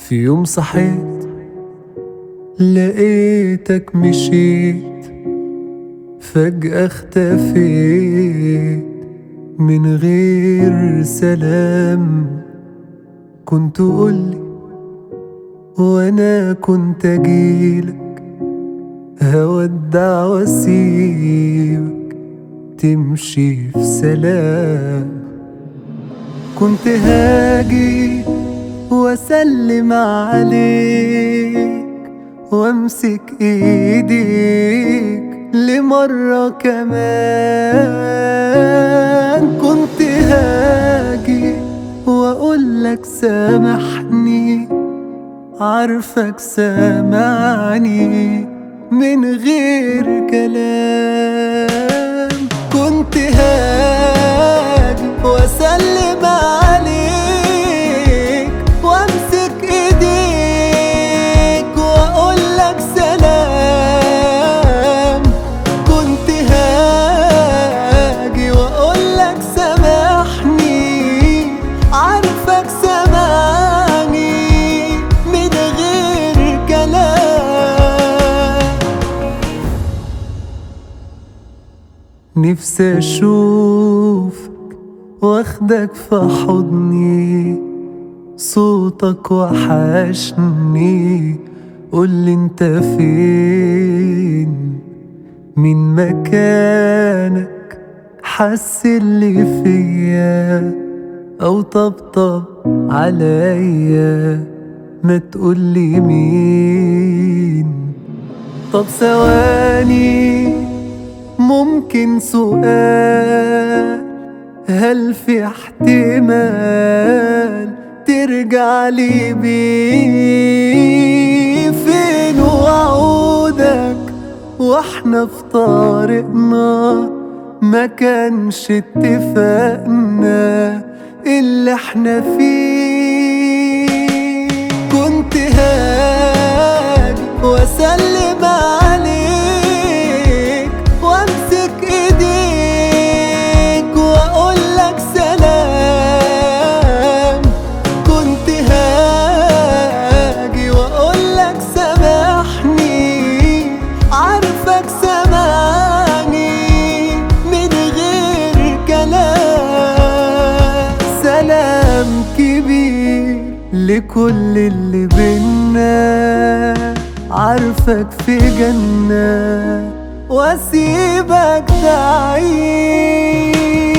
في يوم صحيت لقيتك مشيت، فجأة اختفيت من غير سلام. كنت قولي وانا كنت اجيلك، هودع واسيبك تمشي في سلام. كنت هاجي واسلم عليك وامسك ايديك لمرة كمان. كنت هاجي واقولك سامحني، عارفك سامعني من غير كلام. كنت هاجي واسلم عليك وامسك ايديك واقولك سلام. كنت هاجي واقولك سامحني، عارفك سامعني من غير كلام. نفسي اشوفك واخدك في حضني، صوتك وحشني، قولي انت فين من مكانك، حس اللي فيا او طبطب عليا، ما تقولي مين. طب ثواني ممكن سؤال، هل في احتمال ترجع لي بيه؟ فين وعودك واحنا في طريقنا؟ ما كانش اتفقنا اللي احنا فيه. كنت هاجي واسلم عليك وامسك ايديك واقولك سلام. كنت هاجي واقولك سامحني، عارفك سامعني من غير كلام. سلام كبير لكل اللي بينا، عارفك في جنة واسيبك تعيش.